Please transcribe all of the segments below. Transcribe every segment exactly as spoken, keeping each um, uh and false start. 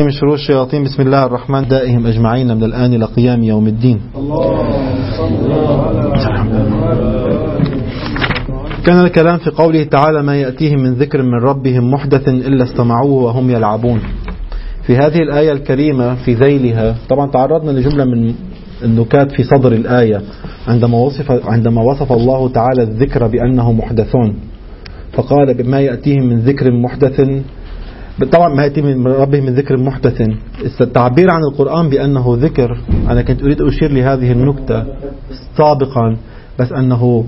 من شرور الشياطين. بسم الله الرحمن دائهم أجمعين من الآن إلى قيام يوم الدين. كان الكلام في قوله تعالى ما يأتيهم من ذكر من ربهم محدث إلا استمعوه وهم يلعبون. في هذه الآية الكريمة في ذيلها طبعا تعرضنا لجملة من النكات في صدر الآية عندما وصف عندما وصف الله تعالى الذكر بأنه محدثون، فقال بما يأتيهم من ذكر محدث. طبعا ما يأتي من ربهم من ذكر محدث، التعبير عن القرآن بأنه ذكر. أنا كنت أريد أشير لهذه النكتة سابقا، بس أنه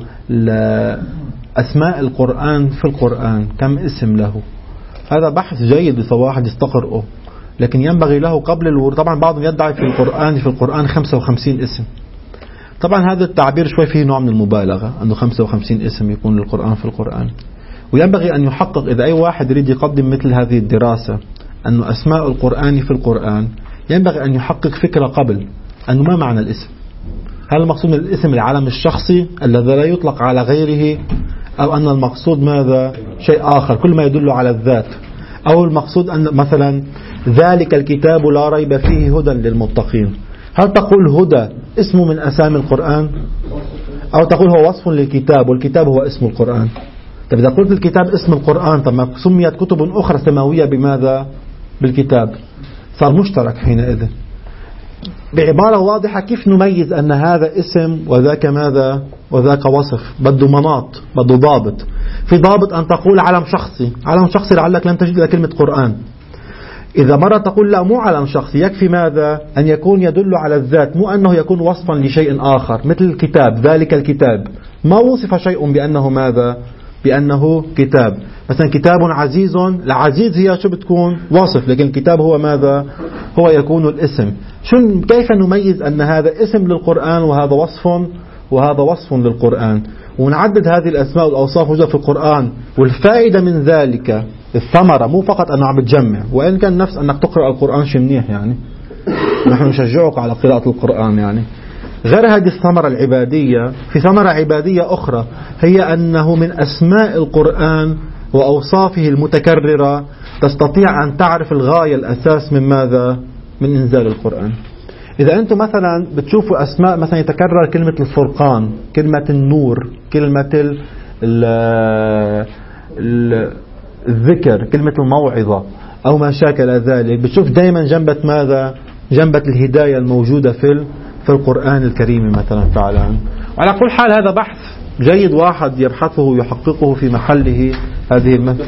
أسماء القرآن في القرآن كم اسم له؟ هذا بحث جيد لواحد يستقرأه، لكن ينبغي له قبل الورود. طبعا بعضهم يدعي في القرآن في القرآن خمسة وخمسين اسم. طبعا هذا التعبير شوي فيه نوع من المبالغة، أنه خمسة وخمسين اسم يكون للقرآن في القرآن. وينبغي أن يحقق إذا أي واحد يريد يقدم مثل هذه الدراسة أنه أسماء القرآن في القرآن، ينبغي أن يحقق فكرة قبل أنه ما معنى الاسم. هل المقصود من الاسم العلم الشخصي الذي لا يطلق على غيره، أو أن المقصود ماذا شيء آخر كل ما يدل على الذات، أو المقصود أن مثلا ذلك الكتاب لا ريب فيه هدى للمتقين. هل تقول هدى اسم من أسامي القرآن، أو تقول هو وصف للكتاب والكتاب هو اسم القرآن؟ طب إذا قلت الكتاب اسم القرآن، طب ما سميت كتب أخرى سماوية بماذا؟ بالكتاب. صار مشترك حينئذ. بعبارة واضحة كيف نميز أن هذا اسم وذاك ماذا وذاك وصف؟ بده مناط، بده ضابط. في ضابط أن تقول علم شخصي، علم شخصي لعلك لم تجد كلمة قرآن. إذا مرة تقول لا مو علم شخصي، يكفي ماذا أن يكون يدل على الذات، مو أنه يكون وصفا لشيء آخر. مثل الكتاب، ذلك الكتاب ما وصف شيء بأنه ماذا بأنه كتاب. مثلا كتاب عزيز، العزيز هي شو بتكون وصف، لكن الكتاب هو ماذا هو يكون الاسم. شو كيف نميز أن هذا اسم للقرآن وهذا وصف وهذا وصف للقرآن، ونعدد هذه الأسماء والأوصاف موجودة في القرآن. والفائدة من ذلك الثمرة، مو فقط أنه عم بتجمع، وإن كان نفس أنك تقرأ القرآن شيء منيح، يعني نحن نشجعك على قراءة القرآن. يعني غير هذه الثمرة العبادية، في ثمرة عبادية أخرى، هي أنه من أسماء القرآن وأوصافه المتكررة تستطيع أن تعرف الغاية الأساس من ماذا من إنزال القرآن. إذا أنتم مثلا بتشوفوا أسماء مثلا يتكرر كلمة الفرقان، كلمة النور، كلمة ال ال الذكر، كلمة الموعظة، أو ما شاكل ذلك، بتشوف دائما جنبة ماذا جنبة الهداية الموجودة في في القرآن الكريم مثلا فعلا. وعلى كل حال هذا بحث جيد واحد يبحثه ويحققه في محله. هذه المسألة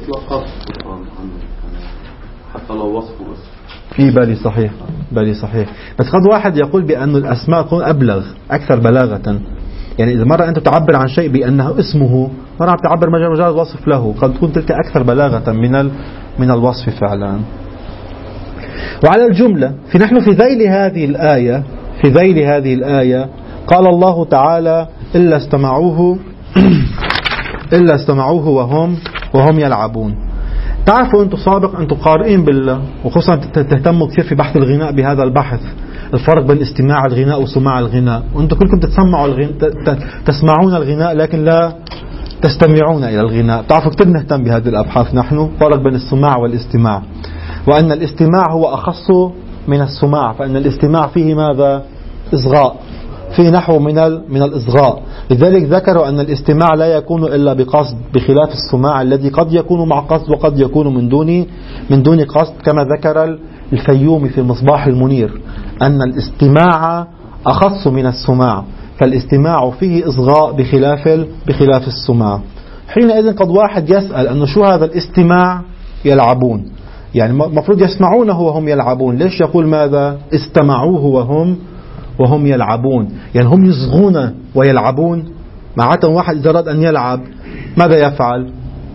حتى لو وصفه بس في بالي صحيح بالي صحيح بس قد واحد يقول بأن الأسماء تكون أبلغ أكثر بلاغة. يعني إذا مرة أنت تعبر عن شيء بأنه اسمه، مرة عم تعبر مجرد وصف له، قد تكون تلك أكثر بلاغة من من الوصف فعلا. وعلى الجملة في نحن في ذيل هذه الآية في ذيل هذه الآية قال الله تعالى إلا استمعوه إلا استمعوه وهم وهم يلعبون. تعرفوا أنتم سابق أنتم قارئين بالله، وخصوصا تهتموا كثير في بحث الغناء بهذا البحث، الفرق بين استماع الغناء وسماع الغناء. وأنتم كلكم تسمعوا الغناء، تسمعون الغناء لكن لا تستمعون إلى الغناء. تعرفوا كثير نهتم بهذه الأبحاث نحن، فرق بين السماع والاستماع، وأن الاستماع هو أخص من السماع، فإن الاستماع فيه ماذا إصغاء، في نحو من من الإصغاء. لذلك ذكروا أن الاستماع لا يكون إلا بقصد، بخلاف السماع الذي قد يكون مع قصد وقد يكون من دون من دون قصد، كما ذكر الفيومي في المصباح المنير أن الاستماع أخص من السماع، فالاستماع فيه إصغاء بخلاف بخلاف السماع. حينئذ قد واحد يسأل أنه شو هذا الاستماع يلعبون، يعني مفروض يسمعونه وهم يلعبون، ليش يقول ماذا استمعوه وهم وهم يلعبون؟ يعني هم يصغون ويلعبون. معناته واحد إذا أراد أن يلعب ماذا يفعل؟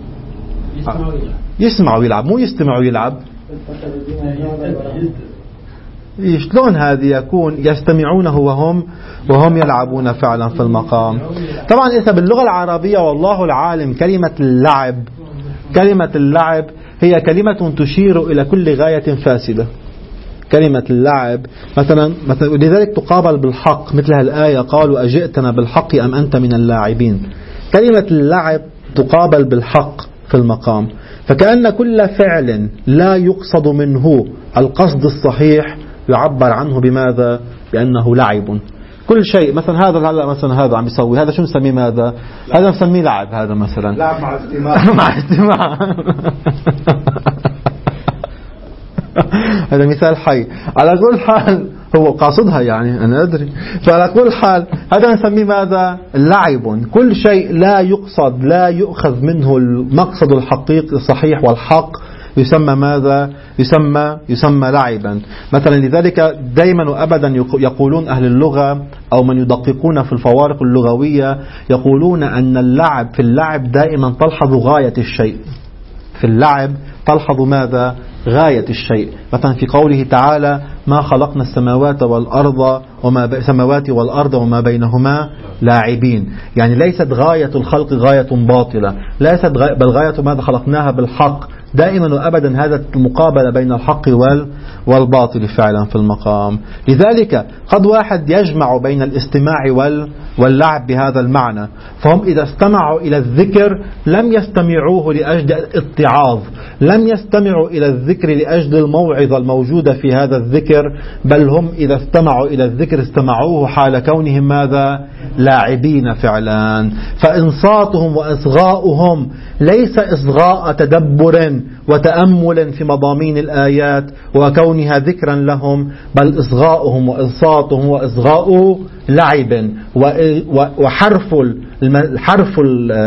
يسمع ويلعب، مو يستمع ويلعب. شلون هذه يكون يستمعونه وهم وهم يلعبون فعلا في المقام؟ طبعا إذا باللغة العربية والله العالم كلمة اللعب كلمة اللعب هي كلمة تشير إلى كل غاية فاسدة. كلمة اللعب مثلا, مثلا لذلك تقابل بالحق، مثل هالآية قالوا أجئتنا بالحق أم أنت من اللاعبين. كلمة اللعب تقابل بالحق، في المقام. فكأن كل فعل لا يقصد منه القصد الصحيح يعبر عنه بماذا؟ بأنه لعب. كل شيء مثلا هذا هلا مثلا هذا عم يسوي هذا شو نسميه؟ ماذا هذا؟ نسميه لعب. هذا مثلا لعب مع استماع مع استماع هذا مثال حي. على كل حال هو قاصدها يعني أنا أدري. فعلى كل حال هذا نسميه ماذا؟ لعب. كل شيء لا يقصد لا يؤخذ منه المقصد الحقيقي الصحيح والحق يسمى ماذا؟ يسمى يسمى لعبا. مثلا لذلك دائما وأبدا يقولون أهل اللغة أو من يدققون في الفوارق اللغوية يقولون أن اللعب في اللعب دائما تلحظ غاية الشيء. في اللعب تلحظ ماذا؟ غاية الشيء. مثلا في قوله تعالى ما خلقنا السماوات والأرض وما ب... السماوات والأرض وما بينهما لاعبين. يعني ليست غاية الخلق غاية باطلة، ليست غاية بل غاية ماذا؟ خلقناها بالحق. دائما وأبدا هذا المقابلة بين الحق وال... والباطل فعلا في المقام. لذلك قد واحد يجمع بين الاستماع وال... واللعب بهذا المعنى. فهم إذا استمعوا إلى الذكر لم يستمعوه لأجل الاتعاظ، لم يستمعوا إلى الذكر لأجل الموعظة الموجودة في هذا الذكر، بل هم إذا استمعوا إلى الذكر استمعوه حال كونهم ماذا؟ لاعبين فعلا. فإنصاتهم وإصغاؤهم ليس إصغاء تدبر وتأمل في مضامين الآيات وكونها ذكرا لهم، بل إصغاؤهم وإنصاتهم وإصغاء لعب وحرف حرف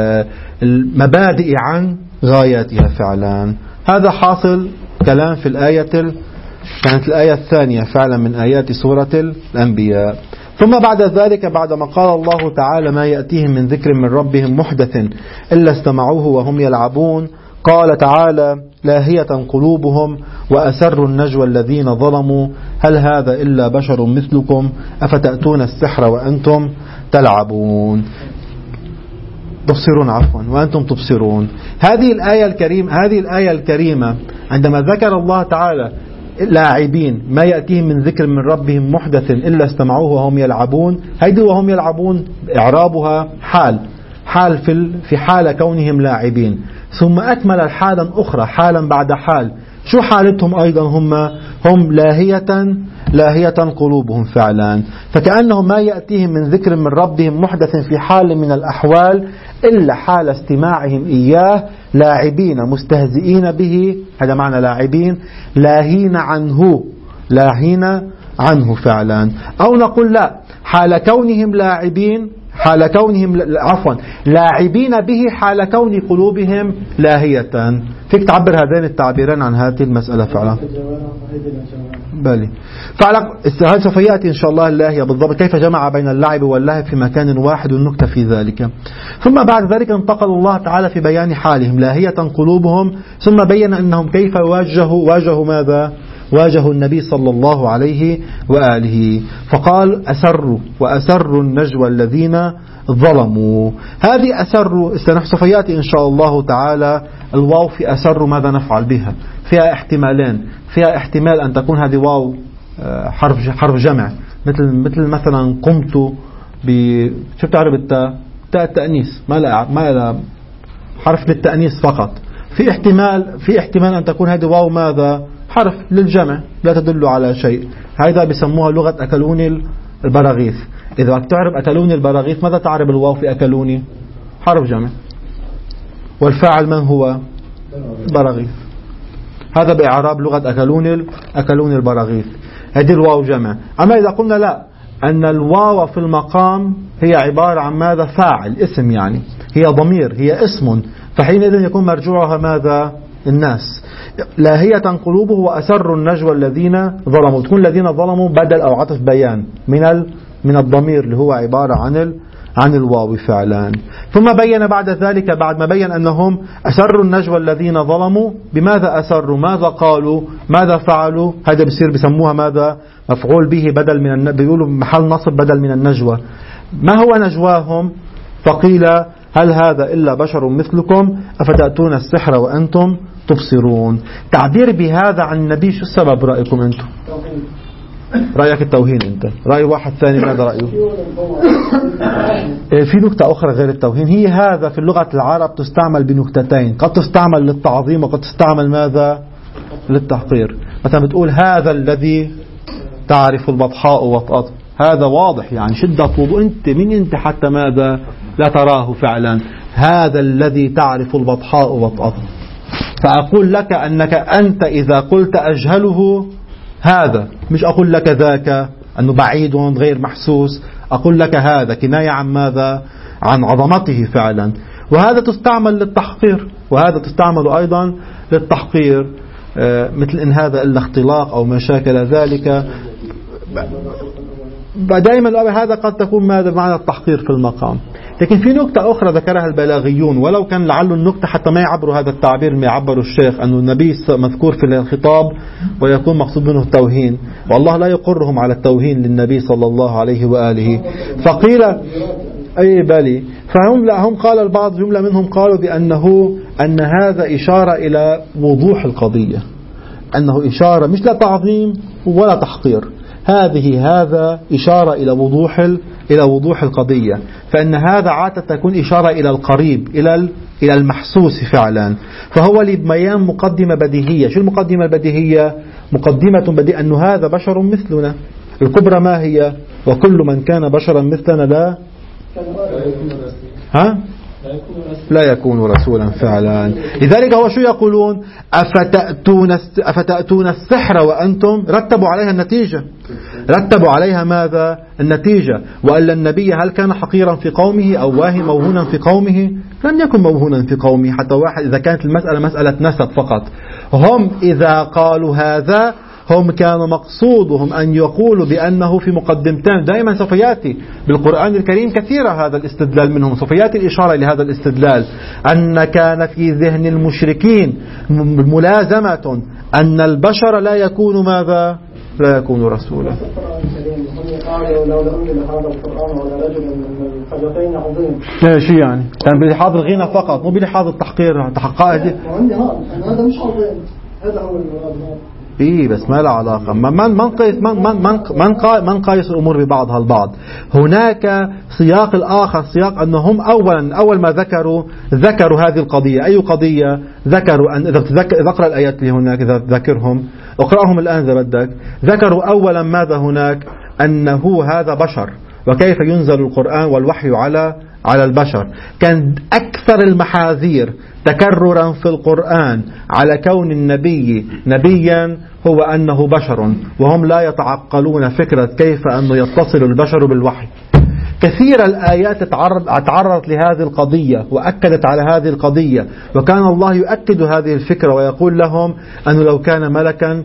المبادئ عن غاياتها فعلا. هذا حاصل كلام في الآية كانت الآية الثانية فعلا من آيات سورة الأنبياء. ثم بعد ذلك بعدما قال الله تعالى ما يأتيهم من ذكر من ربهم محدث إلا استمعوه وهم يلعبون، قال تعالى لاهية قلوبهم وأسروا النجوى الذين ظلموا هل هذا إلا بشر مثلكم أفتأتون السحر وأنتم تلعبون تبصرون عفوا وأنتم تبصرون. هذه الآية الكريمة هذه الآية الكريمة عندما ذكر الله تعالى لاعبين ما يأتيهم من ذكر من ربهم محدث إلا استمعوه وهم يلعبون، هيدي وهم يلعبون إعرابها حال حال في في حال كونهم لاعبين. ثم أكمل حالا أخرى حالا بعد حال. شو حالتهم أيضا؟ هم هم لاهية لاهية قلوبهم فعلا. فكأنهم ما يأتيهم من ذكر من ربهم محدث في حال من الأحوال إلا حال استماعهم إياه لاعبين مستهزئين به. هذا معنى لاعبين، لاهين عنه لاهين عنه فعلا. أو نقول لا، حال كونهم لاعبين حال كونهم عفوا لاعبين به حال كون قلوبهم لاهية. فيك تعبر هذين التعبيرين عن هذه المسألة فعلا؟ بلي. فعلا هذا سوف يأتي إن شاء الله اللاهية بالضبط كيف جمع بين اللعب واللهب في مكان واحد والنكتة في ذلك. ثم بعد ذلك انتقل الله تعالى في بيان حالهم لاهية قلوبهم، ثم بين أنهم كيف واجهوا واجهوا ماذا؟ واجهوا النبي صلى الله عليه وآله. فقال أسروا وأسروا النجوى الذين ظلموا. هذه أسروا سوف يأتي إن شاء الله تعالى الواو في أسروا ماذا نفعل بها؟ فيها احتمالين. فيها احتمال أن تكون هذه واو حرف حرف جمع مثل مثل مثلا قمت ب شو بتعرف التاء؟ تاء التأنيث ما لا ما لا حرف للتأنيث فقط. في احتمال في احتمال أن تكون هذه واو ماذا؟ حرف للجمع لا تدل على شيء. هذا بيسموها لغة أكلوني البراغيث. إذا تعرف أكلوني البراغيث ماذا تعرف الواو في أكلوني؟ حرف جمع. والفاعل من هو؟ براغيث. هذا بإعراب لغة أكلوني أكلوني البراغيث. هذه الواو جمع. أما إذا قلنا لا، أن الواو في المقام هي عبارة عن ماذا؟ فاعل اسم، يعني هي ضمير هي اسم، فحينئذ يكون مرجوعها ماذا؟ الناس. لاهية قلوبه وأسروا النجوى الذين ظلموا، تكون الذين ظلموا بدل أو عطف بيان من من الضمير اللي هو عبارة عن ال عن الواو فعلا. ثم بين بعد ذلك بعد ما بين أنهم أسروا النجوى الذين ظلموا، بماذا أسروا؟ ماذا قالوا؟ ماذا فعلوا؟ هذا بصير بسموها ماذا؟ مفعول به بدل من الن... بيقولوا محل نصب بدل من النجوى. ما هو نجواهم؟ فقيل هل هذا إلا بشر مثلكم أفتأتون السحر وأنتم تبصرون. تعبير بهذا عن النبي شو السبب رأيكم أنتم؟ رأيك التوهين أنت، رأي واحد ثاني ماذا رأيه؟ في نكتة أخرى غير التوهين، هي هذا في اللغة العرب تستعمل بنكتتين، قد تستعمل للتعظيم وقد تستعمل ماذا؟ للتحقير. مثلا بتقول هذا الذي تعرف البطحاء وطأته، هذا واضح يعني شدة وضوء، أنت من أنت حتى ماذا لا تراه فعلا، هذا الذي تعرف البطحاء وطأته. فأقول لك أنك أنت إذا قلت أجهله هذا، مش أقول لك ذاك أنه بعيد غير محسوس، أقول لك هذا كناية عن ماذا؟ عن عظمته فعلا. وهذا تستعمل للتحقير، وهذا تستعمل أيضا للتحقير، مثل إن هذا إلا اختلاق أو ما شاكل ذلك. دائما هذا قد تكون ماذا معنى التحقير في المقام. لكن في نكتة أخرى ذكرها البلاغيون، ولو كان لعل النكتة حتى ما يعبروا هذا التعبير ما يعبروا الشيخ، أن النبي مذكور في الخطاب ويكون مقصود منه التوهين، والله لا يقرهم على التوهين للنبي صلى الله عليه وآله. فقيل أي بالي، فهم لا هم قال البعض جملة منهم قالوا بأنه أن هذا إشارة إلى وضوح القضية، أنه إشارة مش لا تعظيم ولا تحقير، هذه هذا إشارة إلى وضوح إلى وضوح القضية، فإن هذا عادة تكون إشارة إلى القريب إلى إلى المحسوس فعلا. فهو لبيان مقدمة بديهية. شو المقدمة البديهية؟ مقدمة بديهية أن هذا بشر مثلنا. الكبرى ما هي؟ وكل من كان بشرا مثلنا لا ها لا يكون رسولا فعلا. لذلك هو شو يقولون؟ أفتأتون أفتأتون السحر وأنتم رتبوا عليها النتيجة، رتبوا عليها ماذا؟ النتيجة. وألا النبي هل كان حقيرا في قومه أو واهي موهونا في قومه؟ لم يكن موهونا في قومه حتى واحد، إذا كانت المسألة مسألة نسب فقط. هم إذا قالوا هذا هم كانوا مقصودهم أن يقولوا بأنه في مقدمتين. دائما سوف يأتي بالقرآن الكريم كثيرا هذا الاستدلال منهم، سوف يأتي الإشارة لهذا الاستدلال، أن كان في ذهن المشركين ملازمة أن البشر لا يكون ماذا؟ لا يكون رسولا. لا شيء يعني كان بلحاظ الغنى فقط، مو بلحاظ التحقير تحقائه. هذا مش عظيم، هذا هو المراد. إيه بس ما له علاقة. من من من قيس من من من من, من قيس الأمور ببعضها البعض. هناك سياق الآخر، سياق أنهم أولا أول ما ذكروا ذكروا هذه القضية. أي قضية؟ ذكروا أن إذا تذكر اقرأ الآيات اللي هناك، إذا تذكرهم اقرأهم الآن إذا بدك. ذكروا أولا ماذا هناك؟ أنه هذا بشر، وكيف ينزل القرآن والوحي على على البشر. كان أكثر المحاذير تكررا في القرآن على كون النبي نبيا هو أنه بشر، وهم لا يتعقلون فكرة كيف أنه يتصل البشر بالوحي. كثير الآيات تعرضت لهذه القضية وأكدت على هذه القضية، وكان الله يؤكد هذه الفكرة ويقول لهم أنه لو كان ملكا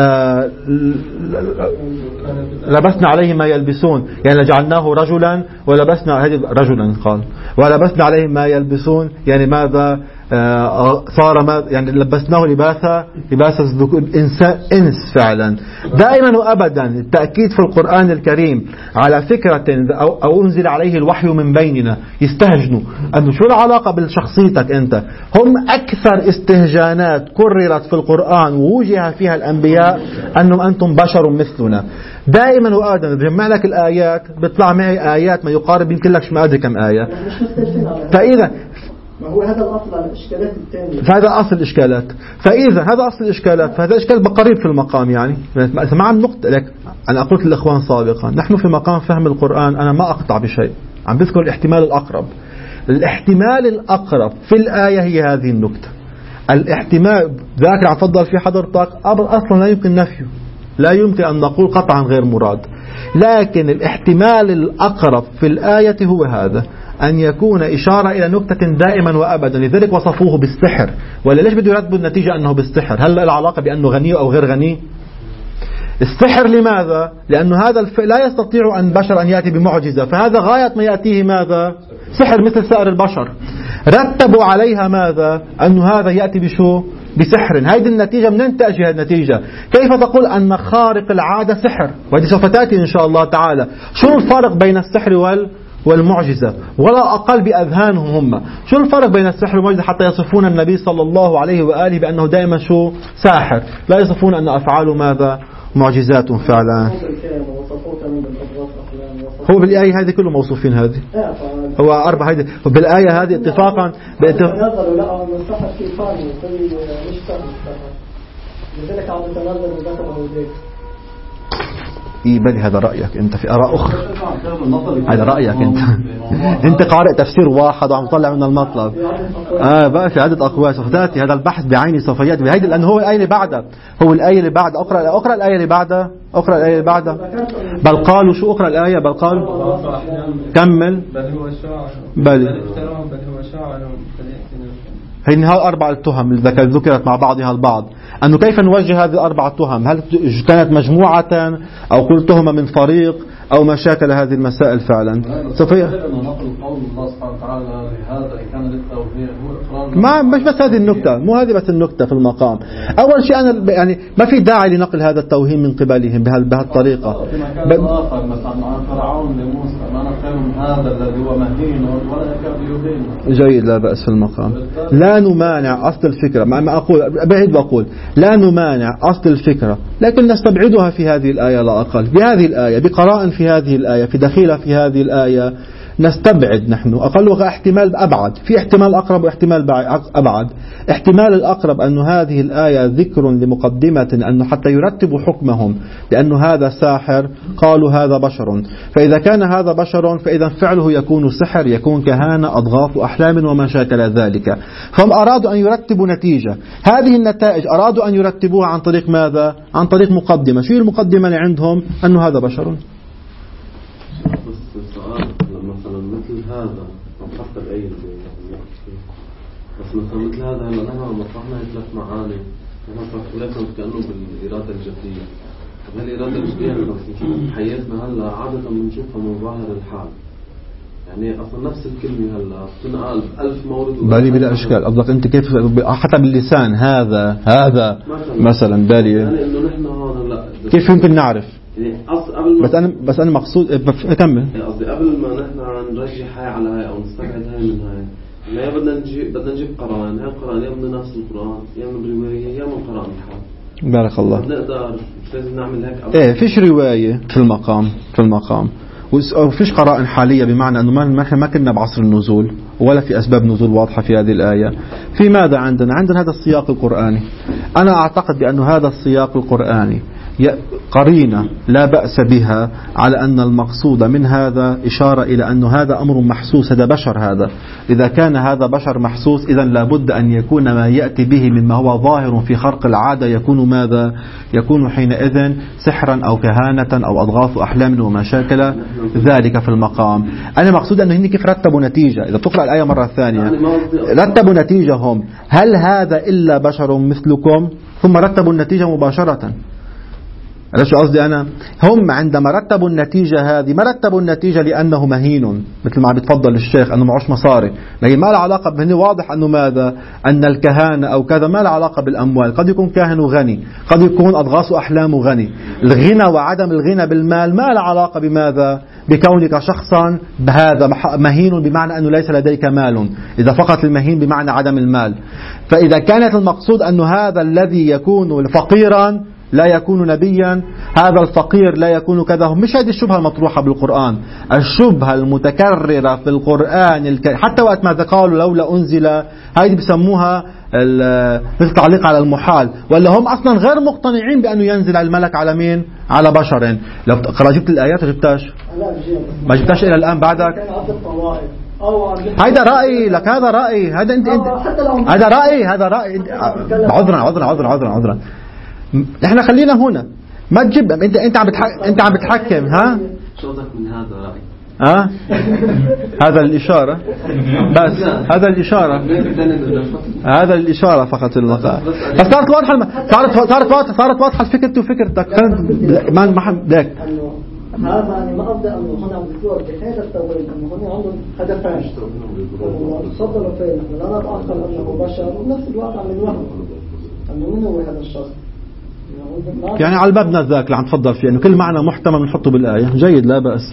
لبسنا عليه ما يلبسون، يعني لجعلناه رجلا ولبسنا هذه رجلا قال ولبسنا عليه ما يلبسون، يعني ماذا صار ما يعني لبسناه لباسا لباس إنسان إنس فعلا. دائما وأبدا التأكيد في القرآن الكريم على فكرة أو, أو أنزل عليه الوحي من بيننا، يستهجنوا أنه شو العلاقة بالشخصيتك أنت. هم أكثر استهجانات كررت في القرآن ووجه فيها الأنبياء أنهم أنتم بشر مثلنا. دائما وأبدا بجمع لك الآيات بيطلع معي آيات ما يقارب يمكن لك ما أدري كم آية. فإذا ما هو هذا الأصل الإشكالات الثانية، فهذا أصل الإشكالات. فإذا هذا أصل الإشكالات، فهذا إشكال قريب في المقام. يعني مع النقطة لك أنا قلت للإخوان سابقا، نحن في مقام فهم القرآن أنا ما أقطع بشيء، عم بذكر الاحتمال الأقرب. الاحتمال الأقرب في الآية هي هذه النقطة. الاحتمال ذاك عم تفضل في حضرتك أصلا لا يمكن نفيه، لا يمكن أن نقول قطعا غير مراد. لكن الاحتمال الأقرب في الآية هو هذا، أن يكون إشارة إلى نكتة دائما وأبدا. لذلك وصفوه بالسحر. ولا ليش بده يرتبوا النتيجة أنه بالسحر؟ هل العلاقة بأنه غني أو غير غني؟ السحر لماذا؟ لأنه هذا الفعل لا يستطيع أن بشر أن يأتي بمعجزة، فهذا غاية ما يأتيه ماذا؟ سحر مثل سائر البشر. رتبوا عليها ماذا؟ أنه هذا يأتي بشو؟ بسحر. هذه النتيجة منين تأتي هذه النتيجة؟ كيف تقول أن خارق العادة سحر؟ وهذه سوف تأتي إن شاء الله تعالى. شو الفرق بين السحر وال والمعجزة؟ ولا أقل بأذهانهم هم. شو الفرق بين السحر والمعجزة حتى يصفون النبي صلى الله عليه وآله بأنه دائما شو؟ ساحر. لا يصفون أن أفعاله ماذا؟ معجزات فعلا. هو بالآية هذه كله موصوفين هذه. هو أربع هذه بالآية هذه اتفاقا باتفاق. إيه بل هذا رأيك أنت في آراء أخرى. هذا رأيك أنت. أنت قارئ تفسير واحد وعم تطلع من المطلب. آه بقى في عدة أقوال سوف تأتي هذا البحث بعيني سوف يأتي بهذه لأنه هو الآية اللي بعدها. هو الآية اللي بعد أقرأ أقرأ الآية اللي بعدها أقرأ الآية اللي بعدها. بل قالوا شو أقرأ الآية بل قالوا كمل. بل هو شاعر. بل بل هو شاعر. هي هذه أربع التهم اللي ذكرت مع بعضها البعض أنه كيف نوجه هذه الأربع التهم هل كانت مجموعة أو كل تهمة من فريق أو ما شاكل هذه المسائل فعلا سوف ما مش بس هذه النكتة مو هذه بس النكتة في المقام. أول شيء أنا يعني ما في داعي لنقل هذا التوهيم من قبلهم بهالطريقة. جيد لا بأس في المقام. لا نمانع أصل الفكرة ما أقول بعيد وأقول لا نمانع أصل الفكرة لكن نستبعدها في هذه الآية لا أقل. بهذه الآية بقراء في هذه الآية في دخيلة في هذه الآية نستبعد نحن أقلها احتمال أبعد في احتمال أقرب واحتمال أبعد. احتمال الأقرب أن هذه الآية ذكر لمقدمة أنه حتى يرتبوا حكمهم لأنه هذا ساحر قالوا هذا بشر فإذا كان هذا بشر فإذا فعله يكون سحر يكون كهانة أضغاث أحلام وما شاكل ذلك. فهم أرادوا أن يرتبوا نتيجة هذه النتائج أرادوا أن يرتبوها عن طريق ماذا عن طريق مقدمة. شو المقدمة اللي عندهم أنه هذا بشر. مثلا مثل هذا مطرحت الأيد بس مثلا مثل هذا هلا نحن مطرحنا ثلاث معاني نحن طرحنا كأنه بالإرادة الجدية. هالإرادة الجدية اللي حياتنا هلا عادة بنشوفها من ظاهر الحال يعني أصلا نفس الكلمة هلا تنقال ألف مورد بالي بلا إشكال. قصدك أنت كيف حتى باللسان هذا هذا مثلا بالي يعني إنه نحن هون لا كيف يمكن نعرف يعني قبل بس أنا بس أنا مقصود أكمل قصدي قبل ما نحن نرجح هاي على هاي أو نستبعد هاي من هاي لا بدنا نجيب بدنا نجيب قرآن هاي القرآن يا من نفس القرآن يا من رواية يا من قرآن الحال. بارك الله. نقدر مش لازم نعمل هيك إيه فيش رواية في المقام في المقام وفيش قرائن حالية بمعنى أنه ما نحن ما كنا بعصر النزول ولا في أسباب نزول واضحة في هذه الآية. في ماذا عندنا عندنا هذا السياق القرآني. أنا أعتقد بأن هذا السياق القرآني قرينة لا بأس بها على أن المقصود من هذا إشارة إلى أن هذا أمر محسوس هذا بشر. هذا إذا كان هذا بشر محسوس إذن لابد أن يكون ما يأتي به مما هو ظاهر في خرق العادة يكون ماذا يكون حينئذ سحرا أو كهانة أو أضغاث أحلام وما شاكل ذلك في المقام. أنا مقصود أنه هن كيف رتبوا نتيجة. إذا تقرأ الآية مرة ثانية رتبوا نتيجهم هل هذا إلا بشر مثلكم ثم رتبوا النتيجة مباشرة. على شو قصدي أنا هم عندما رتبوا النتيجة هذه ما رتبوا النتيجة لأنه مهين مثل ما عم بتفضل الشيخ أنه معوش مصاري لكن ما له علاقة به. واضح أنه ماذا أن الكهانة أو كذا ما له علاقة بالأموال. قد يكون كاهن غني قد يكون أضغاث أحلام غني. الغنى وعدم الغنى بالمال ما له علاقة بماذا بكونك شخصا بهذا مهين بمعنى أنه ليس لديك مال. إذا فقط المهين بمعنى عدم المال. فإذا كانت المقصود أن هذا الذي يكون فقيرا لا يكون نبيا هذا الفقير لا يكون كذا. مش هذه الشبهة المطروحة بالقرآن. الشبهة المتكررة في القرآن الكريم حتى وقت ما قالوا لولا أنزل هذه بسموها التعليق على المحال ولا هم أصلا غير مقتنعين بأنه ينزل الملك على مين على بشر. لو جبت الآيات جبتاش ما جبتاش إلى الآن بعدك. هذا رأي لك هذا رأي هذا أنت أنت هذا رأي هذا رأي عذرا عذرا عذرا عذرا عذرا احنا خلينا هنا ما تجيب انت انت عم بتحكم انت عم بتحكم ها شو قصدك من هذا رأي ها هذا الإشارة بس هذا الإشارة هذا الإشارة فقط المقام. بس صارت واضحة صارت صارت واضحة صارت واضحة فكرتي وفكرتك ما ما ذاك هذا يعني ما أبدأ أنه هنا بذكر بهذا التوحيد أنه هنا عندهم هدفين تفضلوا فين لا نتأخر أنه بشر ونفس الوقت عم نوهم أنه من هو هذا الشخص يعني على الباب ذاك اللي عم تفضل فيه انه كل معنى محتمل نحطه بالايه جيد لا باس.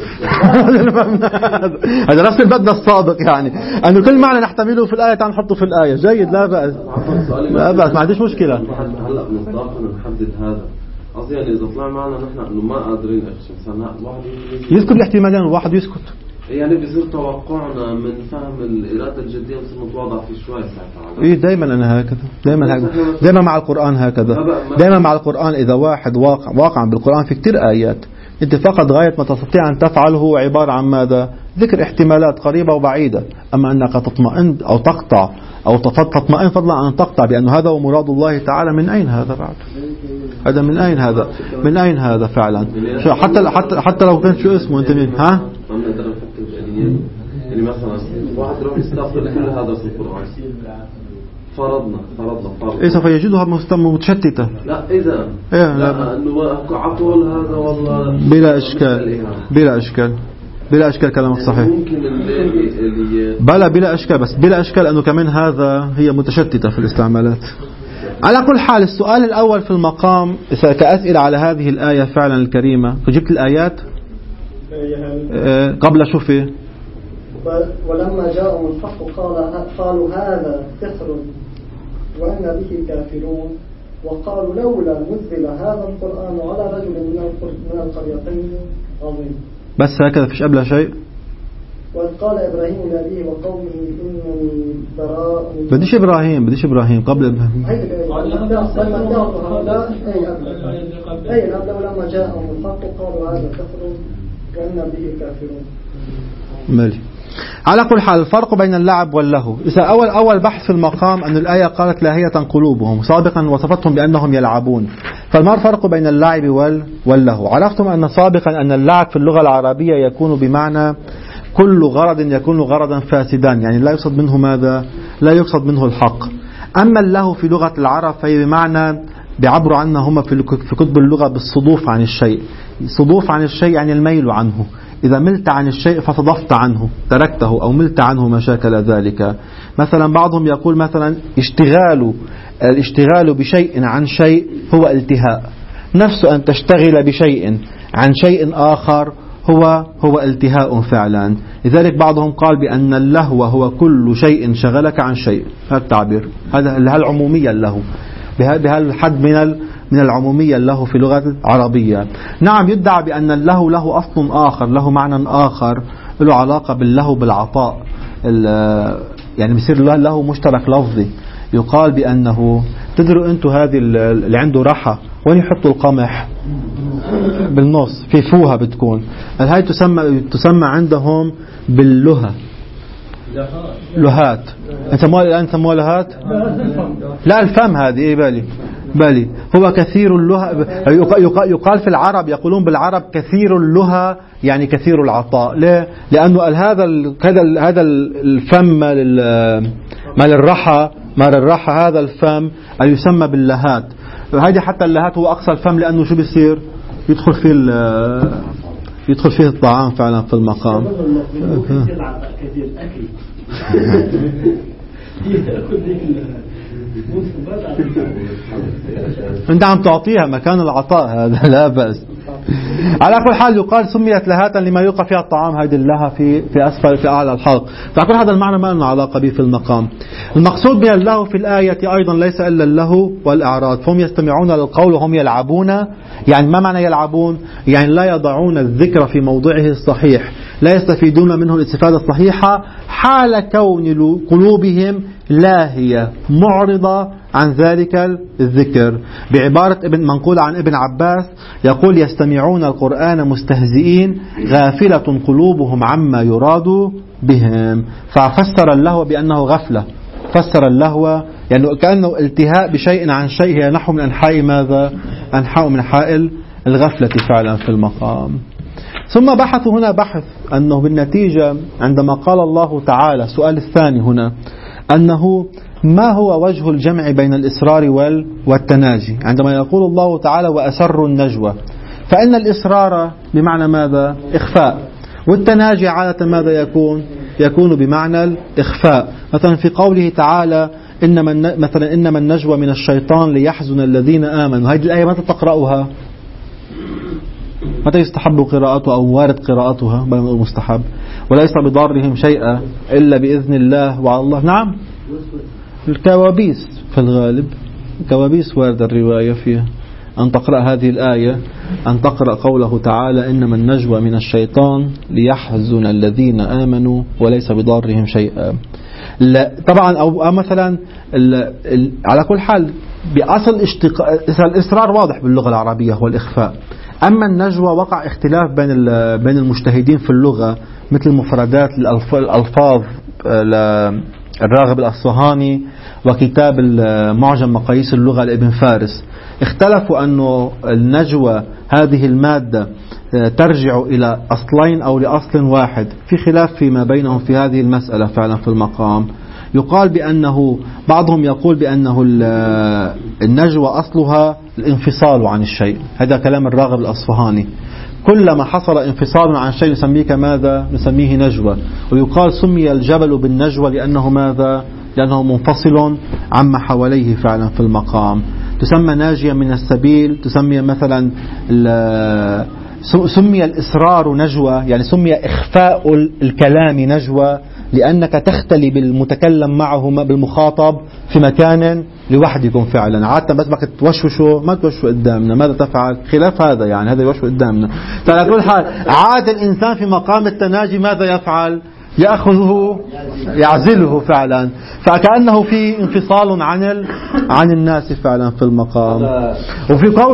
هذا نفس المبنى السابق يعني انه كل معنى نحتمله في الايه تعال نحطه في الايه جيد لا باس لا باس ما عنديش مشكله. هلا بنطاقنا نحدد هذا قصدي يعني إذا طلع معنا نحن إنه ما قادرين أكشن مثلا واحد يذكر الاحتمالين وواحد يسكت. يعني بيصير توقعنا من فهم الإرادة الجدية بصير نتواضع في شوي ساعتها. إيه دائما أنا هكذا، دائما هكذا، دائما مع القرآن هكذا، دائما مع القرآن. إذا واحد واقع واقعا بالقرآن في كتير آيات أنت فقط غاية ما تستطيع أن تفعله عبارة عن ماذا؟ ذكر احتمالات قريبة وبعيدة. أما أنك تطمئن أو تقطع أو تطمئن فضلا عن تقطع بأن هذا هو مراد الله تعالى، من أين هذا بعد؟ هذا من أين هذا؟ من أين هذا فعلا؟ حتى حتى حتى لو كنت شو اسمه أنت مين؟ ها؟ يعني مثلا واحد يروح يستغفر كل هذا في القرآن، فرضنا فرضنا فرضنا إيه سوف يجدها متشتتة. لا إذا إيه لا إنه عطول هذا والله بلا إشكال بلا إشكال بلا إشكال كلامك صحيح. ممكن اللي بلا بلا إشكال، بس بلا إشكال أنه كمان هذا هي متشتتة في الاستعمالات. على كل حال السؤال الأول في المقام كأسئلة على هذه الآية فعلا الكريمة. جبت الآيات آه قبل شوفي. ولما جاءهم الحق قال قالوا هذا سحر وأن به كافرون وقالوا لولا نزل هذا القرآن على رجل من القريتين عظيم. بس هكذا فيش قبلها شيء. وقال إبراهيم لأبيه وقومه إنني براء. بديش إبراهيم بديش إبراهيم قبل إبراهيم. أي قبل ولما جاءهم الحق قالوا هذا سحر وأن به كافرون. مالي. على كل حال الفرق بين اللعب واللهو. إذا أول أول بحث في المقام أن الآية قالت لاهية قلوبهم، سابقا وصفتهم بأنهم يلعبون. فما الفرق بين اللعب واللهو؟ عرفتم أن سابقا أن اللعب في اللغة العربية يكون بمعنى كل غرض يكون غرضا فاسدا، يعني لا يقصد منه ماذا؟ لا يقصد منه الحق. أما اللهو في لغة العرب فهي بمعنى بيعبروا عنها هم في كتب اللغة بالصدوف عن الشيء. صدوف عن الشيء يعني الميل عنه. إذا ملت عن الشيء فصدفت عنه، تركته أو ملت عنه ما شاكل ذلك. مثلا بعضهم يقول مثلا اشتغال الاشتغال بشيء عن شيء هو التهاء، نفس أن تشتغل بشيء عن شيء آخر هو هو التهاء فعلا. لذلك بعضهم قال بأن اللهو هو كل شيء شغلك عن شيء. هذا التعبير، هذا العمومية اللهو، بهذا الحد من من العمومية له في اللغة العربية. نعم يدعى بأن اللهو له أصل آخر، له معنى آخر، له علاقة باللهو بالعطاء، يعني بيصير له مشترك لفظي. يقال بأنه تدروا أنتوا هذه اللي عنده رحى وين يحطوا القمح؟ بالنص في فوها بتكون. هاي تسمى تسمى عندهم باللهة، لهات. سموها الآن سموها لهات؟ لا الفم هذه إيه بالي بالي هو كثير اللهى. يقال في العرب، يقولون بالعرب كثير اللهى يعني كثير العطاء. ليه؟ لأنه هذا هذا هذا الفم مال الرحى مال الرحى هذا الفم يسمى باللهات. هذه حتى اللهات هو أقصى الفم، لأنه شو بيصير؟ يدخل فيه يدخل فيه الطعام فعلا في المقام. انت عم تعطيها مكان العطاء، هذا لا بأس. على كل حال يقال سميت لهاتا لما يلقى فيها الطعام، هذه اللهة في في أسفل في أعلى الحلق. فكل هذا المعنى ما لنا علاقة به في المقام. المقصود من اللهو في الآية أيضا ليس إلا اللهو والإعراض. فهم يستمعون للقول وهم يلعبون. يعني ما معنى يلعبون؟ يعني لا يضعون الذكر في موضعه الصحيح، لا يستفيدون منه الاستفادة الصحيحة، حال كون قلوبهم لاهية معرضة عن ذلك الذكر. بعبارة ابن منقول عن ابن عباس يقول يستمعون القرآن مستهزئين غافلة قلوبهم عما يراد بهم. ففسر اللهو بأنه غفلة، فسر اللهو يعني كأنه التهاء بشيء عن شيء، هي نحو من أنحاء ماذا؟ أنحاء من أنحاء الغفلة فعلا في المقام. ثم بحثوا هنا بحث أنه بالنتيجة عندما قال الله تعالى السؤال الثاني هنا أنه ما هو وجه الجمع بين الإصرار والتناجي. عندما يقول الله تعالى وأسروا النجوى، فإن الإصرار بمعنى ماذا؟ إخفاء، والتناجي عادة ماذا يكون؟ يكون بمعنى الإخفاء. مثلا في قوله تعالى إنما مثلا إنما النجوى من الشيطان ليحزن الذين آمنوا. هذه الآية متى تقرأها؟ متى يستحب قراءتها أو وارد قراءتها؟ مستحب. وليس بضارهم شيئا إلا بإذن الله وعلى الله. نعم الكوابيس في الغالب، الكوابيس وارد الرواية فيها أن تقرأ هذه الآية أن تقرأ قوله تعالى إنما النجوى من الشيطان ليحزن الذين آمنوا وليس بضارهم شيئا. لا طبعا أو مثلا ال ال على كل حال بأصل اشتق... الإصرار واضح باللغة العربية هو الإخفاء. أما النجوى وقع اختلاف بين بين المجتهدين في اللغة مثل مفردات الألفاظ الراغب الأصفهاني وكتاب معجم مقاييس اللغة لابن فارس. اختلفوا أنه النجوى هذه المادة ترجع إلى أصلين أو لأصل واحد، في خلاف فيما بينهم في هذه المسألة فعلا في المقام. يقال بأنه بعضهم يقول بأنه النجوى أصلها الانفصال عن الشيء، هذا كلام الراغب الأصفهاني. كلما حصل انفصال عن شيء نسميه ماذا؟ نسميه نجوى. ويقال سمي الجبل بالنجوى لأنه ماذا؟ لأنه منفصل عما حواليه فعلا في المقام. تسمى ناجيا من السبيل، تسمي مثلا سمي الإصرار نجوى، يعني سمي إخفاء الكلام نجوى لأنك تختلي بالمتكلم معه بالمخاطب في مكان لوحدكم فعلا. عادة بس بك توشوشوا ما توشوا قدامنا، ماذا تفعل؟ خلاف هذا، يعني هذا يوشوا قدامنا. فعلى كل حال عاد الإنسان في مقام التناجي ماذا يفعل؟ يأخذه يعزله فعلا، فكأنه في انفصال عن ال... عن الناس فعلا في المقام. وفي قول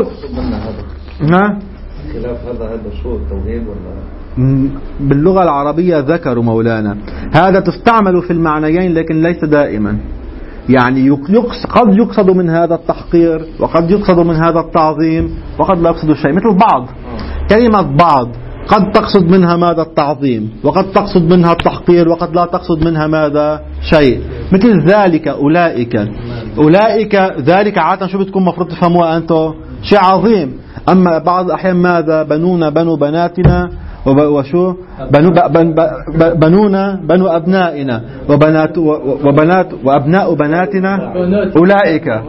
نعم خلاف هذا هذا شو التوحيد ولا باللغة العربية ذكروا مولانا هذا تستعمل في المعنيين لكن ليس دائما، يعني قد يقصد من هذا التحقير وقد يقصد من هذا التعظيم وقد لا يقصد شيء. مثل بعض، كلمة بعض قد تقصد منها ماذا؟ التعظيم، وقد تقصد منها التحقير، وقد لا تقصد منها ماذا؟ شيء. مثل ذلك أولئك، أولئك ذلك عادة شو بتكون مفروض تفهموها أنتم؟ شيء عظيم. أما بعض الأحيان ماذا؟ بنونا بنو بناتنا وشو بنو بن بنونا بنو أبنائنا وبنات وبنات وأبناء بناتنا أولئك.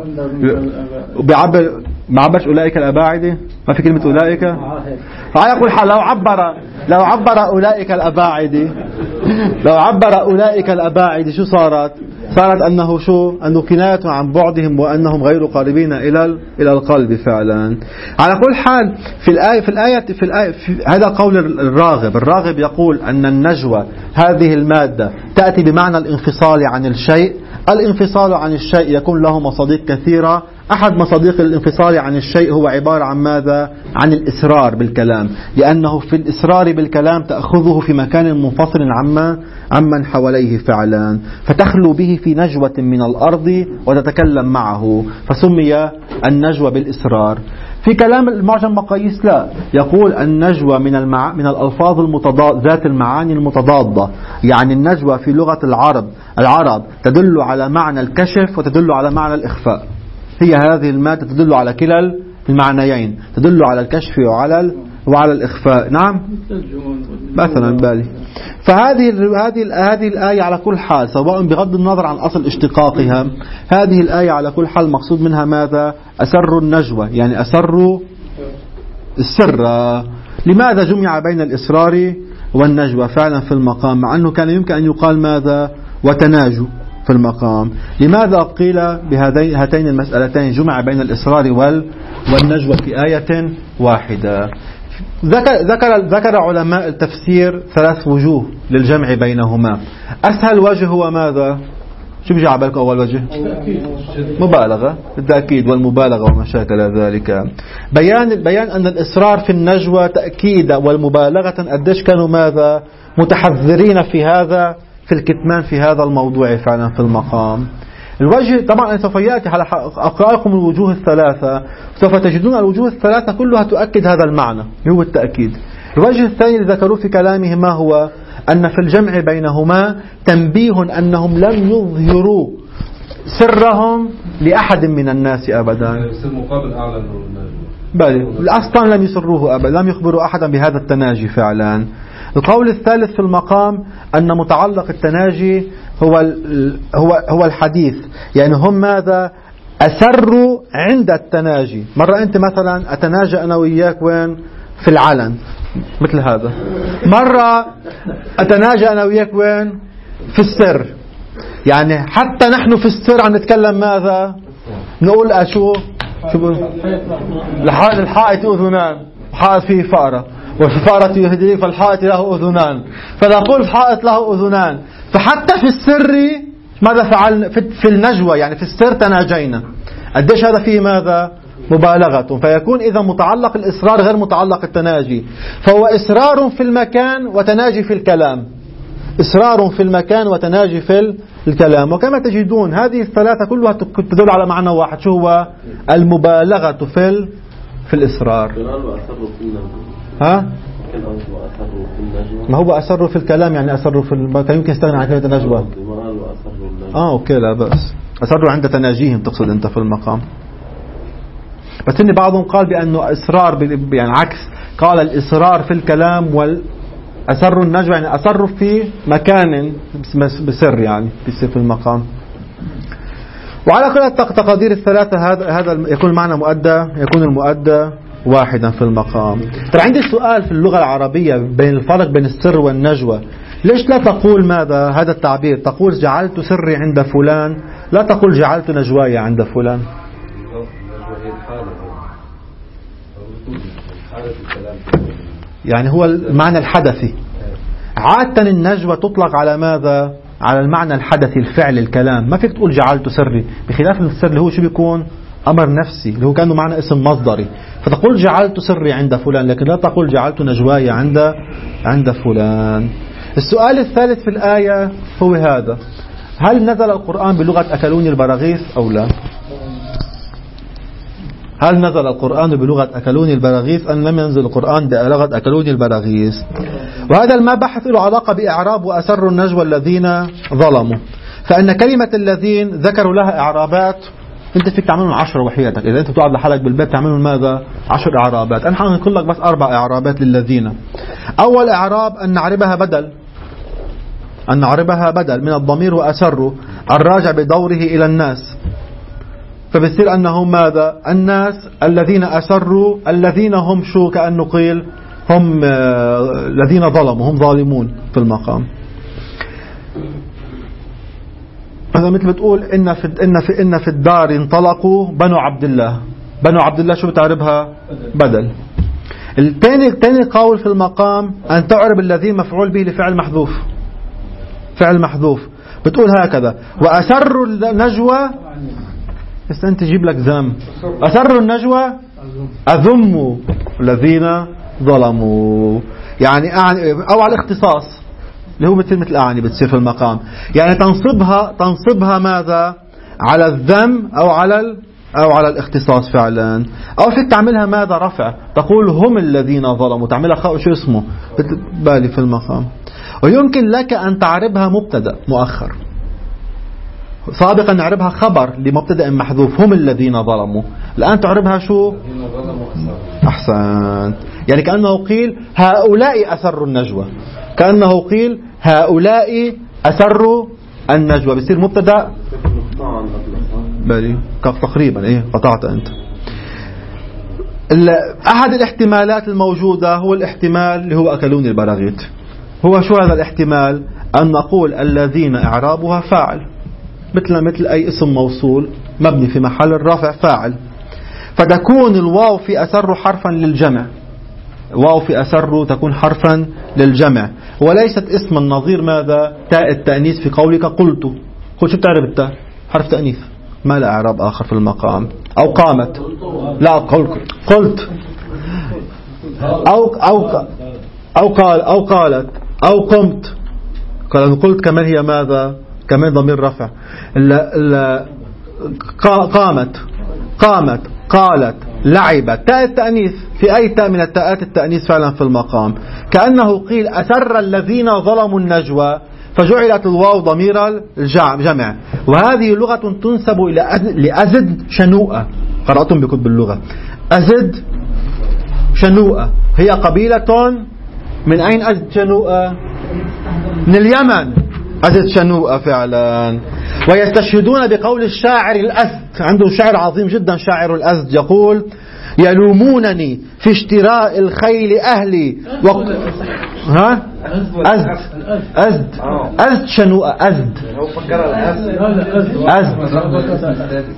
بعبر ما عبرش أولئك الأباعدة، ما في كلمة أولئك. على كل حال لو عبر لو عبر أولئك الأباعدة لو عبر أولئك الأباعدة شو صارت؟ صارت أنه شو؟ أنه كناية عن بعدهم وأنهم غير قريبين إلى إلى القلب فعلا. على كل حال في الآية في الآية في الآية في هذا قول الراغب. الراغب يقول أن النجوى هذه المادة تأتي بمعنى الانفصال عن الشيء. الانفصال عن الشيء يكون له مصادق كثيرة. أحد مصادق الانفصال عن الشيء هو عبارة عن ماذا؟ عن الإسرار بالكلام، لأنه في الإسرار بالكلام تأخذه في مكان منفصل عما عمن حواليه فعلا، فتخلو به في نجوة من الأرض وتتكلم معه، فسمي النجوى بالإسرار. في كلام المعجم مقاييس لا، يقول النجوى من المع... من الألفاظ المتضاد ذات المعاني المتضادة، يعني النجوى في لغة العرب العرب تدل على معنى الكشف وتدل على معنى الإخفاء. هي هذه المادة تدل على كلا المعنيين، تدل على الكشف وعلى ال... وعلى الإخفاء. نعم مثلا بالي. فهذه هذه هذه الآية على كل حال سواء بغض النظر عن أصل اشتقاقها، هذه الآية على كل حال مقصود منها ماذا؟ أسر النجوى، يعني أسر السر. لماذا جمع بين الإسرار والنجوى فعلا في المقام، مع أنه كان يمكن أن يقال ماذا؟ وتناجوا في المقام. لماذا قيل بهاتين المسألتين جمع بين الإسرار والنجوى في آية واحدة؟ ذكر, ذكر, ذكر علماء التفسير ثلاث وجوه للجمع بينهما. أسهل وجه هو ماذا؟ شو بيجي على بالك أول وجه؟ مبالغة بالتأكيد والمبالغة وما شاكل ذلك. بيان بيان أن الإصرار في النجوى تأكيدا والمبالغة قديش كانوا ماذا؟ متحذرين في هذا في الكتمان في هذا الموضوع فعلا في المقام. الوجه طبعا سوف يأتي على أقرأ لكم الوجوه الثلاثة، سوف تجدون الوجوه الثلاثة كلها تؤكد هذا المعنى، هو التأكيد. الوجه الثاني اللي ذكروه في كلامه ما هو؟ أن في الجمع بينهما تنبيه أنهم لم يظهروا سرهم لأحد من الناس أبدا، مقابل أعلى بل أصلا لم يسروه أبدا، لم يخبروا أحدا بهذا التناجي فعلا. القول الثالث في المقام أن متعلق التناجي هو هو هو الحديث، يعني هم ماذا؟ أسروا عند التناجي. مرة أنت مثلا أتناجى أنا وياك وين؟ في العلن مثل هذا. مرة أتناجى أنا وياك وين؟ في السر. يعني حتى نحن في السر عم نتكلم ماذا؟ نقول أشو شو بقول؟ للحائط أذنان، حائط فيه فأرة وفي فأرة يهدي فالحائط له أذنان، فنقول الحائط له أذنان. فحتى في السر ماذا فعلنا؟ في النجوى يعني في السر تناجينا. قديش هذا فيه ماذا؟ مبالغة. فيكون إذا متعلق الإصرار غير متعلق التناجي، فهو إصرار في المكان وتناجي في الكلام، إصرار في المكان وتناجي في الكلام. وكما تجدون هذه الثلاثة كلها تدل على معنى واحد، شو هو؟ المبالغة في في الإصرار. ها؟ ما هو أسروا في الكلام يعني أسروا في الم... كان يمكن يستغنى عن كلمة النجوى. آه أوكي لا بأس. أسروا عند تناجيهم تقصد أنت في المقام. بس إن بعضهم قال بأنه إصرار ب... يعني عكس، قال الإصرار في الكلام والأسروا النجوى يعني أسروا في مكان بسر يعني في المقام. وعلى كل التقادير الثلاثة هذا هذا يكون المعنى مؤدى، يكون المؤدى واحدا في المقام. ترى عندي سؤال في اللغة العربية بين الفرق بين السر والنجوى. ليش لا تقول ماذا هذا التعبير؟ تقول جعلت سري عند فلان، لا تقول جعلت نجواي عند فلان. يعني هو المعنى الحدثي. عادة النجوى تطلق على ماذا؟ على المعنى الحدثي، الفعل، الكلام. ما فيك تقول جعلت سري، بخلاف السر اللي هو شو بيكون؟ أمر نفسي اللي هو كأنه معنى اسم مصدري. فتقول جعلت سري عند فلان، لكن لا تقول جعلت نجواي عند عند فلان. السؤال الثالث في الآية هو هذا: هل نزل القرآن بلغة أكلوني البراغيث أو لا؟ هل نزل القرآن بلغة أكلوني البراغيث أم لم ينزل القرآن بلغة أكلوني البراغيث؟ وهذا المبحث له علاقة بإعراب وأسر النجوى الذين ظلموا. فإن كلمة الذين ذكروا لها إعرابات، أنت فيك تعملون عشر وحياتك. إذا أنت بتقعد لحالك بالبيت تعملون ماذا؟ عشر إعرابات. أنا حنقول لك بس أربع إعرابات للذين. أول إعراب أن نعربها بدل، أن نعربها بدل من الضمير وأسروا الراجع بدوره إلى الناس، فبصير أنهم ماذا؟ الناس الذين أسروا، الذين هم شو؟ كأنه قيل هم الذين ظلموا، هم ظالمون في المقام. هذا مثل بتقول إن في إن في إن في الدار انطلقوا بنو عبد الله. بنو عبد الله شو بتعربها؟ بدل. الثاني الثاني قول في المقام أن تعرب الذين مفعول به لفعل محذوف، فعل محذوف. بتقول هكذا: وأسروا النجوى، بس أنت تجيب لك ذم. أسروا النجوى أذموا الذين ظلموا، يعني أعني أو على الاختصاص اللي هو مثل مثل أعني بتصير في المقام، يعني تنصبها تنصبها ماذا؟ على الذم أو على ال أو على الاختصاص فعلا. أو فيك تعملها ماذا؟ رفع، تقول هم الذين ظلموا، تعملها خاء شو اسمه بالي في المقام. ويمكن لك أن تعربها مبتدأ مؤخر، سابقا نعربها خبر لمبتدأ محذوف هم الذين ظلموا، الآن تعربها شو؟ أحسن. يعني كأنه قيل هؤلاء أسروا النجوى، كأنه قيل هؤلاء أسروا النجوى، بيصير مبتدأ بالي تقريبا. إيه قطعت أنت. أحد الاحتمالات الموجودة هو الاحتمال اللي هو أكلوني البراغيث. هو شو هذا الاحتمال؟ أن نقول الذين إعرابها فاعل، مثل مثل أي اسم موصول مبني في محل الرفع فاعل، فتكون الواو في أسر حرفا للجمع. واو في أسر تكون حرفا للجمع وليست اسم النظير ماذا؟ تاء التأنيث في قولك قلت. قلت شو بتعرف التاء؟ حرف تأنيث ما لا إعراب آخر في المقام. أو قامت، لا قلت قلت أو أو أو قال أو قالت أو قمت. قال قلت كمان هي ماذا؟ كمان ضمير رفع. ال ال قامت قامت قالت لعبت، تاء التأنيث في أي تاء من التاءات التأنيث فعلا في المقام. كأنه قيل أسر الذين ظلموا النجوى فجعلت الواو ضمير الجمع. وهذه لغة تنسب إلى لأزد شنوءة. قرأتم بكتب اللغة أزد شنوءة هي قبيلة من أين؟ أزد شنوءة من اليمن. أزد شنوءة فعلا. ويستشهدون بقول الشاعر الأزد، عنده شعر عظيم جدا شاعر الأزد يقول: يلومونني في اشتراء الخيل أهلي و... ها أزد أزد أزد شنوءة أزد أزد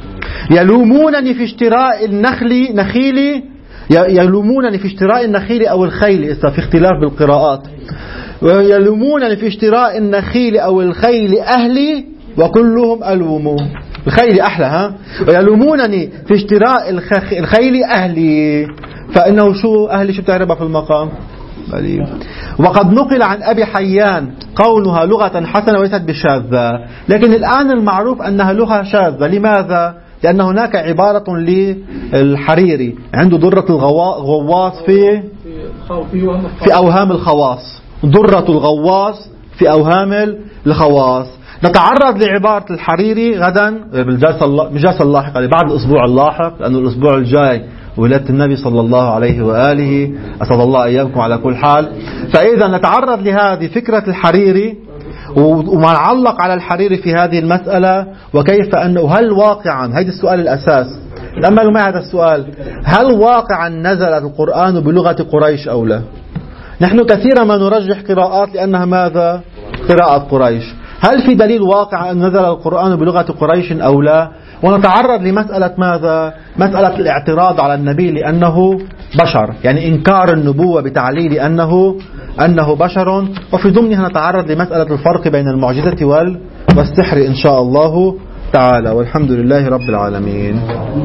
يلومونني في اشتراء النخل نخيل يلومونني في اشتراء النخيل أو الخيل، إذا في اختلاف بالقراءات. ويلومونني في اشتراء النخيل أو الخيل أهلي وكلهم ألوموا. الخيل أحلى ها. ويلومونني في اشتراء الخ... الخيل أهلي، فإنه شو أهلي شو بتعرفها في المقام. وقد نقل عن أبي حيان قولها لغة حسنة وليست بشاذة، لكن الآن المعروف أنها لغة شاذة. لماذا؟ لأن هناك عبارة للحريري عنده درة الغواص في في أوهام الخواص، درة الغواص في أوهام الخواص. نتعرض لعبارة الحريري غدا بالجلسة اللاحقة بعد الأسبوع اللاحق، لأنه الأسبوع الجاي ولادة النبي صلى الله عليه وآله، أسأل الله أيامكم على كل حال. فإذا نتعرض لهذه فكرة الحريري وما نعلق على الحريري في هذه المسألة، وكيف أنه هل واقعا، هذا السؤال الأساس. تأملوا معي هذا السؤال، هل واقعا نزل القرآن بلغة قريش أو لا؟ نحن كثيرا ما نرجح قراءات لأنها ماذا؟ قراءة قريش. هل في دليل واقع أن نزل القرآن بلغة قريش أو لا؟ ونتعرض لمسألة ماذا؟ مسألة الاعتراض على النبي لأنه بشر، يعني إنكار النبوة بتعليل أنه أنه بشر. وفي ضمنها نتعرض لمسألة الفرق بين المعجزة والسحر إن شاء الله تعالى. والحمد لله رب العالمين.